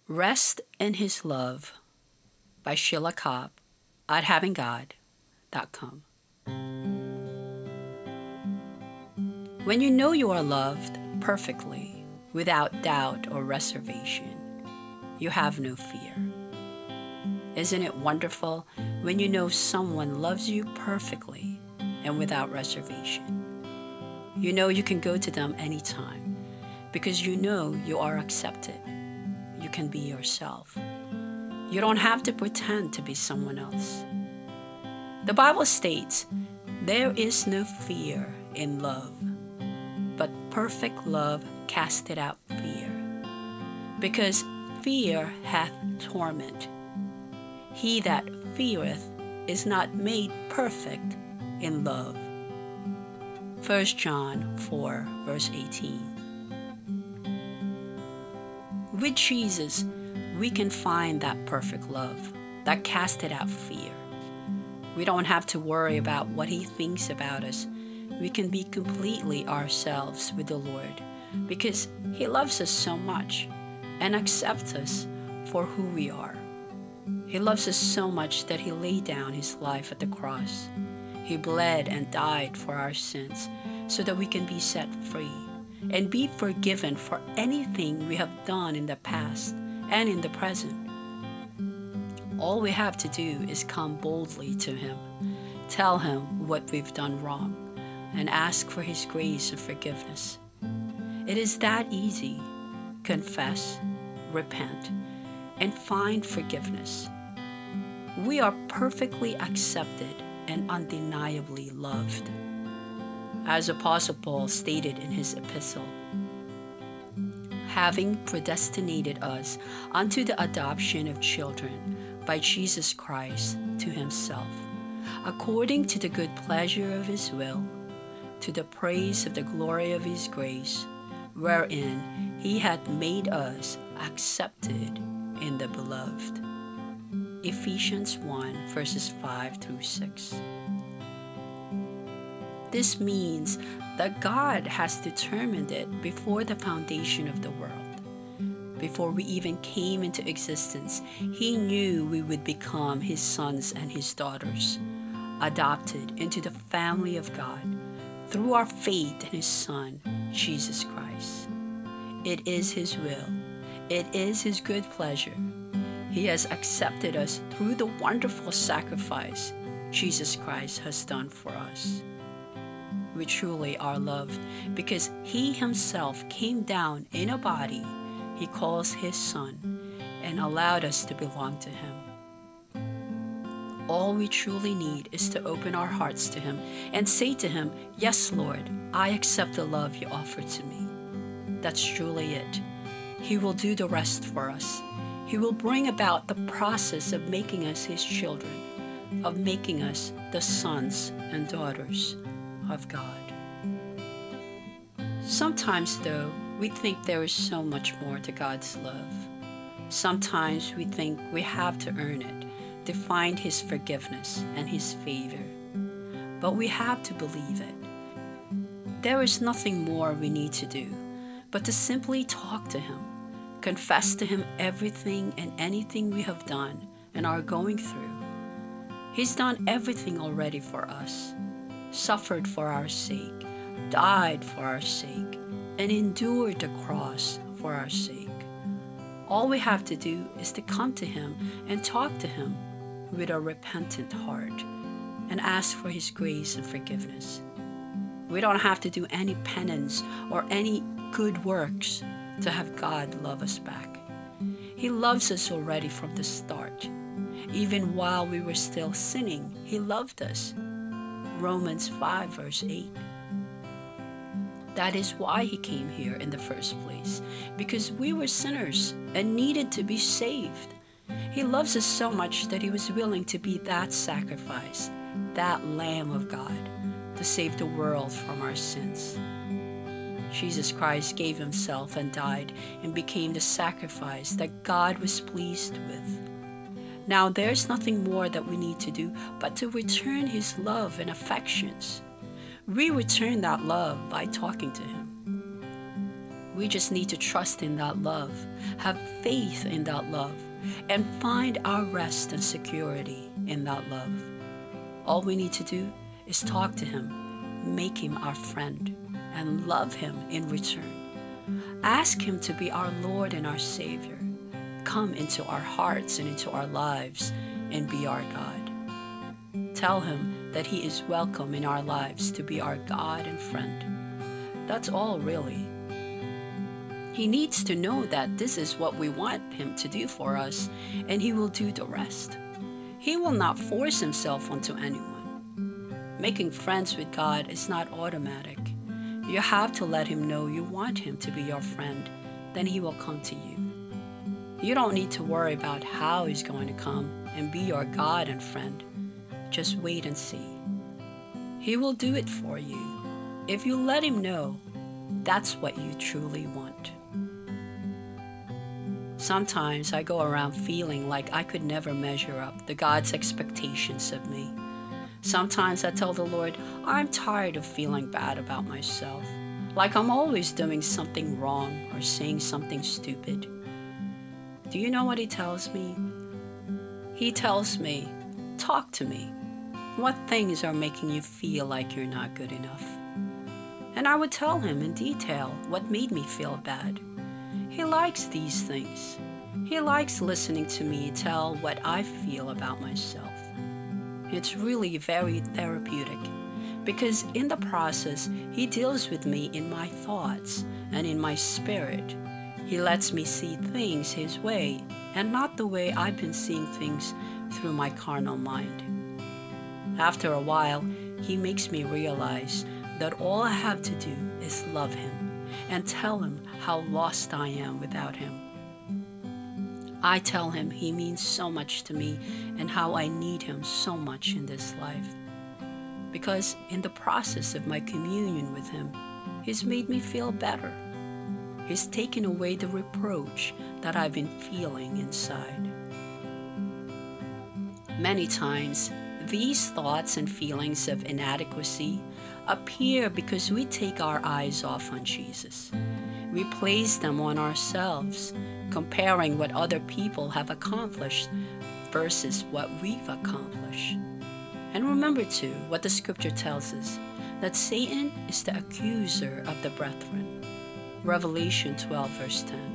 Rest in His Love by Sheila Cobb at havinggod.com. When you know you are loved perfectly, without doubt or reservation, you have no fear. Isn't it wonderful when you know someone loves you perfectly and without reservation? You know you can go to them anytime because you know you are accepted. You can be yourself. You don't have to pretend to be someone else. The Bible states, "There is no fear in love, but perfect love casteth out fear, because fear hath torment. He that feareth is not made perfect in love." 1 John 4, verse 18. With Jesus, we can find that perfect love that casted out fear. We don't have to worry about what He thinks about us. We can be completely ourselves with the Lord because He loves us so much and accepts us for who we are. He loves us so much that He laid down His life at the cross. He bled and died for our sins so that we can be set free and be forgiven for anything we have done in the past and in the present. All we have to do is come boldly to Him, tell Him what we've done wrong, and ask for His grace and forgiveness. It is that easy. Confess, repent, and find forgiveness. We are perfectly accepted and undeniably loved. As Apostle Paul stated in his epistle, having predestinated us unto the adoption of children by Jesus Christ to Himself, according to the good pleasure of His will, to the praise of the glory of His grace, wherein He hath made us accepted in the Beloved. Ephesians 1, verses 5 through 6. This means that God has determined it before the foundation of the world. Before we even came into existence, He knew we would become His sons and His daughters, adopted into the family of God through our faith in His Son, Jesus Christ. It is His will. It is His good pleasure. He has accepted us through the wonderful sacrifice Jesus Christ has done for us. We truly are loved because He Himself came down in a body He calls His Son and allowed us to belong to Him. All we truly need is to open our hearts to Him and say to Him, "Yes, Lord, I accept the love You offer to me." That's truly it. He will do the rest for us. He will bring about the process of making us His children, of making us the sons and daughters of God. Sometimes, though, we think there is so much more to God's love. Sometimes we think we have to earn it to find His forgiveness and His favor. But we have to believe it. There is nothing more we need to do but to simply talk to Him, confess to Him everything and anything we have done and are going through. He's done everything already for us, suffered for our sake, died for our sake, and endured the cross for our sake. All we have to do is to come to Him and talk to Him with a repentant heart and ask for His grace and forgiveness. We don't have to do any penance or any good works to have God love us back. He loves us already from the start. Even while we were still sinning, He loved us. Romans 5, verse 8. That is why He came here in the first place, because we were sinners and needed to be saved. He loves us so much that He was willing to be that sacrifice, that Lamb of God, to save the world from our sins. Jesus Christ gave Himself and died and became the sacrifice that God was pleased with. Now there's nothing more that we need to do but to return His love and affections. We return that love by talking to Him. We just need to trust in that love, have faith in that love, and find our rest and security in that love. All we need to do is talk to Him, make Him our friend, and love Him in return. Ask Him to be our Lord and our Savior. Come into our hearts and into our lives and be our God. Tell Him that He is welcome in our lives to be our God and friend. That's all, really. He needs to know that this is what we want Him to do for us, and He will do the rest. He will not force Himself onto anyone. Making friends with God is not automatic. You have to let Him know you want Him to be your friend, then He will come to you. You don't need to worry about how He's going to come and be your God and friend. Just wait and see. He will do it for you if you let Him know that's what you truly want. Sometimes I go around feeling like I could never measure up to God's expectations of me. Sometimes I tell the Lord, I'm tired of feeling bad about myself, like I'm always doing something wrong or saying something stupid. Do you know what He tells me? He tells me, talk to me. What things are making you feel like you're not good enough? And I would tell Him in detail what made me feel bad. He likes these things. He likes listening to me tell what I feel about myself. It's really very therapeutic because in the process, He deals with me in my thoughts and in my spirit. He lets me see things His way and not the way I've been seeing things through my carnal mind. After a while, He makes me realize that all I have to do is love Him and tell Him how lost I am without Him. I tell Him He means so much to me and how I need Him so much in this life. Because in the process of my communion with Him, He's made me feel better. He's taken away the reproach that I've been feeling inside. Many times, these thoughts and feelings of inadequacy appear because we take our eyes off on Jesus. We place them on ourselves, comparing what other people have accomplished versus what we've accomplished. And remember too what the scripture tells us, that Satan is the accuser of the brethren. Revelation 12 verse 10.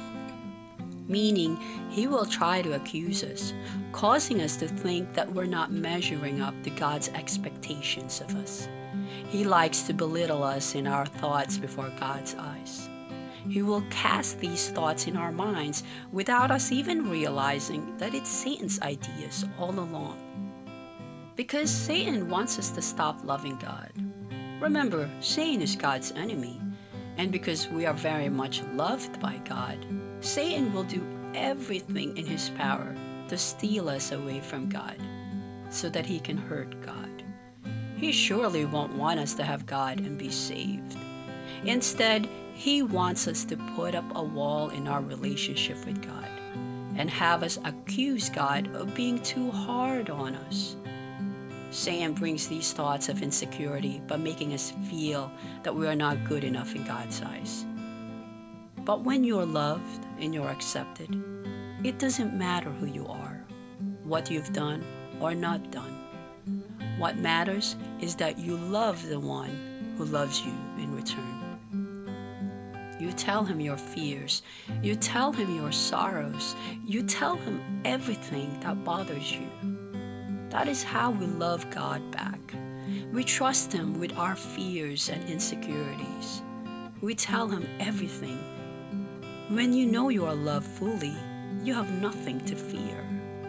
Meaning he will try to accuse us, causing us to think that we're not measuring up to God's expectations of us. He likes to belittle us in our thoughts before God's eyes. He will cast these thoughts in our minds without us even realizing that it's Satan's ideas all along. Because Satan wants us to stop loving God. Remember, Satan is God's enemy. And because we are very much loved by God, Satan will do everything in his power to steal us away from God so that he can hurt God. He surely won't want us to have God and be saved. Instead, he wants us to put up a wall in our relationship with God and have us accuse God of being too hard on us. Satan brings these thoughts of insecurity by making us feel that we are not good enough in God's eyes. But when you're loved and you're accepted, it doesn't matter who you are, what you've done or not done. What matters is that you love the one who loves you in return. You tell him your fears, you tell him your sorrows, you tell him everything that bothers you. That is how we love God back. We trust Him with our fears and insecurities. We tell Him everything. When you know you are loved fully, you have nothing to fear.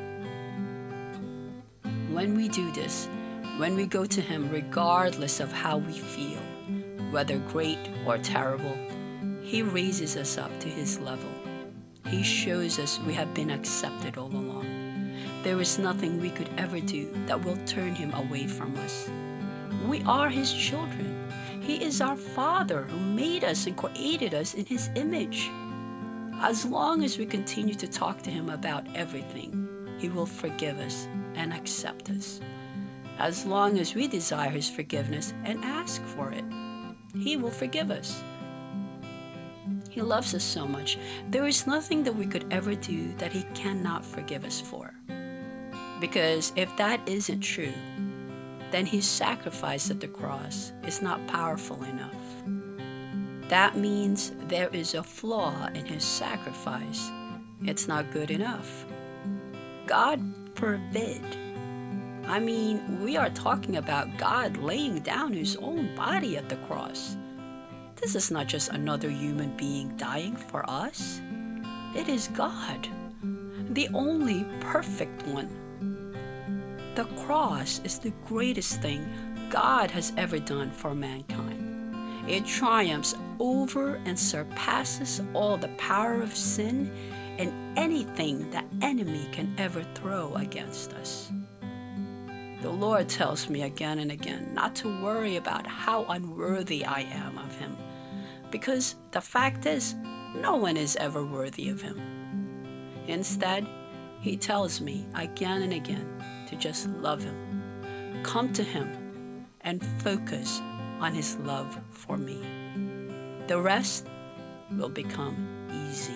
When we do this, when we go to Him regardless of how we feel, whether great or terrible, He raises us up to His level. He shows us we have been accepted all along. There is nothing we could ever do that will turn Him away from us. We are His children. He is our Father who made us and created us in His image. As long as we continue to talk to Him about everything, He will forgive us and accept us. As long as we desire His forgiveness and ask for it, He will forgive us. He loves us so much. There is nothing that we could ever do that He cannot forgive us for. Because if that isn't true, then His sacrifice at the cross is not powerful enough. That means there is a flaw in His sacrifice. It's not good enough. God forbid. I mean, we are talking about God laying down His own body at the cross. This is not just another human being dying for us. It is God, the only perfect one. The cross is the greatest thing God has ever done for mankind. It triumphs over and surpasses all the power of sin and anything the enemy can ever throw against us. The Lord tells me again and again not to worry about how unworthy I am of Him, because the fact is, no one is ever worthy of Him. Instead, He tells me again and again to just love Him, come to Him, and focus on His love for me. The rest will become easy.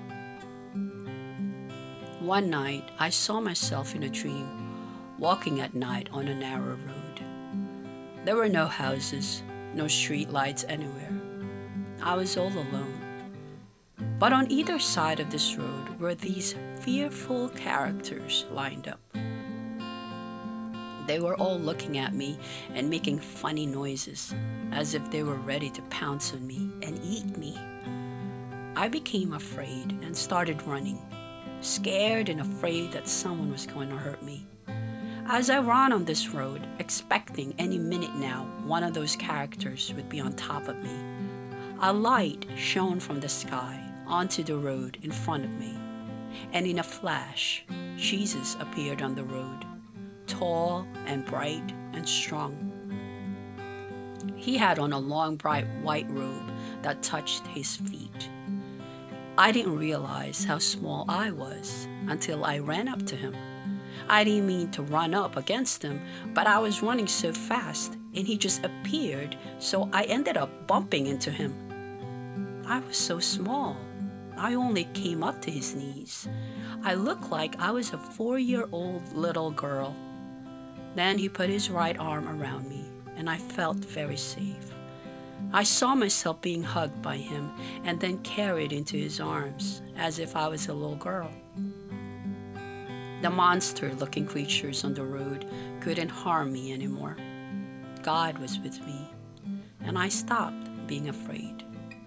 One night, I saw myself in a dream, walking at night on a narrow road. There were no houses, no street lights anywhere. I was all alone. But on either side of this road were these fearful characters lined up. They were all looking at me and making funny noises, as if they were ready to pounce on me and eat me. I became afraid and started running, scared and afraid that someone was going to hurt me. As I ran on this road, expecting any minute now one of those characters would be on top of me, a light shone from the sky onto the road in front of me, and in a flash, Jesus appeared on the road, tall and bright and strong. He had on a long bright white robe that touched his feet. I didn't realize how small I was until I ran up to him. I didn't mean to run up against him, but I was running so fast and he just appeared, so I ended up bumping into him. I was so small. I only came up to his knees. I looked like I was a 4-year-old little girl. Then he put his right arm around me, and I felt very safe. I saw myself being hugged by him and then carried into his arms as if I was a little girl. The monster-looking creatures on the road couldn't harm me anymore. God was with me, and I stopped being afraid.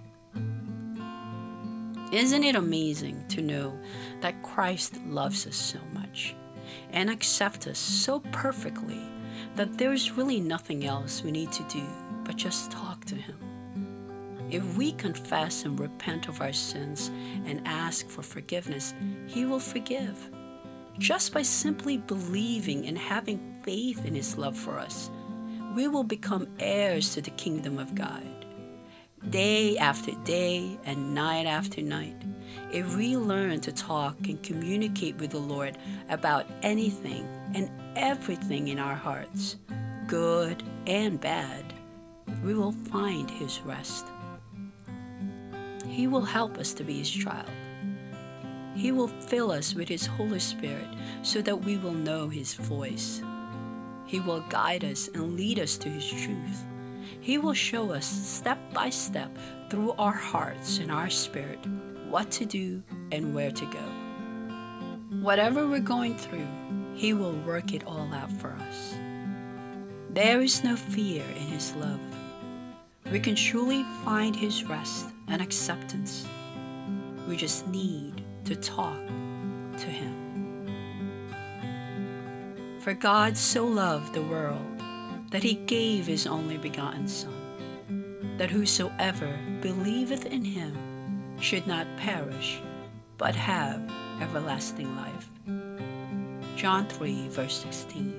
Isn't it amazing to know that Christ loves us so much and accepts us so perfectly that there's really nothing else we need to do but just talk to Him? If we confess and repent of our sins and ask for forgiveness, He will forgive. Just by simply believing and having faith in His love for us, we will become heirs to the kingdom of God. Day after day and night after night, if we learn to talk and communicate with the Lord about anything and everything in our hearts, good and bad, we will find His rest. He will help us to be His child. He will fill us with His Holy Spirit so that we will know His voice. He will guide us and lead us to His truth. He will show us step by step through our hearts and our spirit what to do and where to go. Whatever we're going through, He will work it all out for us. There is no fear in His love. We can truly find His rest and acceptance. We just need to talk to Him. For God so loved the world that He gave His only begotten Son, that whosoever believeth in Him should not perish, but have everlasting life. John 3, verse 16.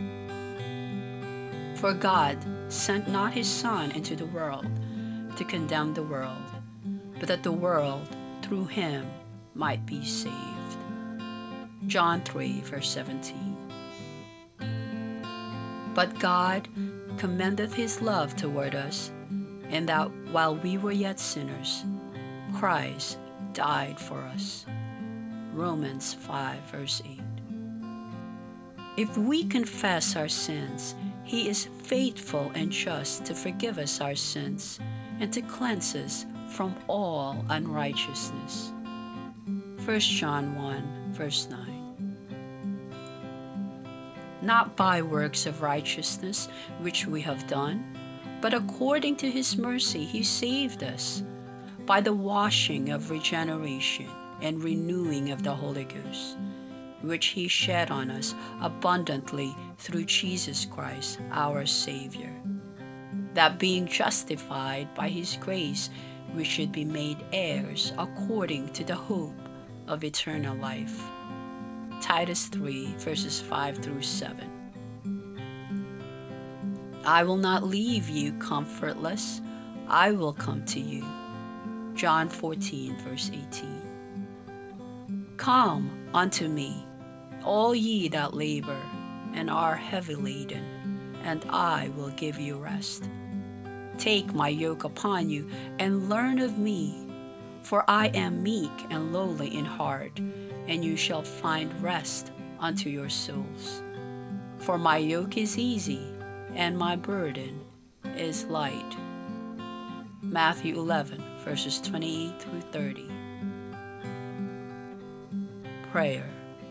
For God sent not His Son into the world to condemn the world, but that the world through Him might be saved. John 3, verse 17. But God commendeth His love toward us, in that while we were yet sinners, Christ died for us. Romans 5, verse 8. If we confess our sins, He is faithful and just to forgive us our sins and to cleanse us from all unrighteousness. 1 John 1, verse 9. Not by works of righteousness which we have done, but according to His mercy He saved us by the washing of regeneration and renewing of the Holy Ghost, which He shed on us abundantly through Jesus Christ our Savior, that being justified by His grace we should be made heirs according to the hope of eternal life. Titus 3, verses 5 through 7. I will not leave you comfortless. I will come to you. John 14, verse 18. Come unto me, all ye that labor and are heavy laden, and I will give you rest. Take my yoke upon you and learn of me, for I am meek and lowly in heart, and you shall find rest unto your souls. For my yoke is easy, and my burden is light. Matthew 11, verses 28 through 30. Prayer.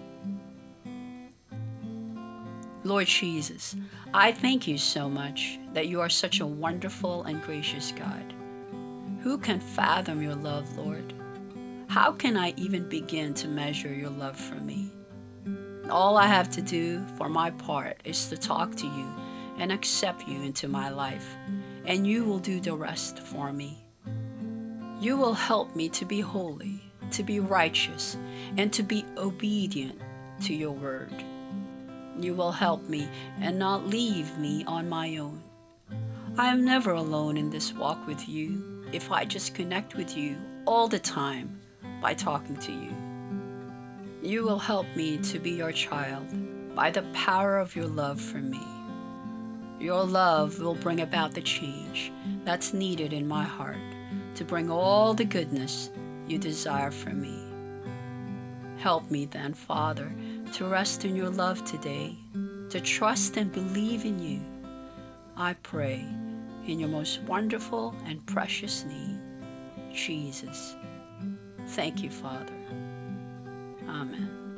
Lord Jesus, I thank you so much that you are such a wonderful and gracious God. Who can fathom your love, Lord? How can I even begin to measure your love for me? All I have to do for my part is to talk to you and accept you into my life, and you will do the rest for me. You will help me to be holy, to be righteous, and to be obedient to your word. You will help me and not leave me on my own. I am never alone in this walk with you if I just connect with you all the time by talking to you. You will help me to be your child by the power of your love for me. Your love will bring about the change that's needed in my heart to bring all the goodness you desire for me. Help me then, Father, to rest in your love today, to trust and believe in you. I pray in your most wonderful and precious name, Jesus. Thank you, Father. Amen.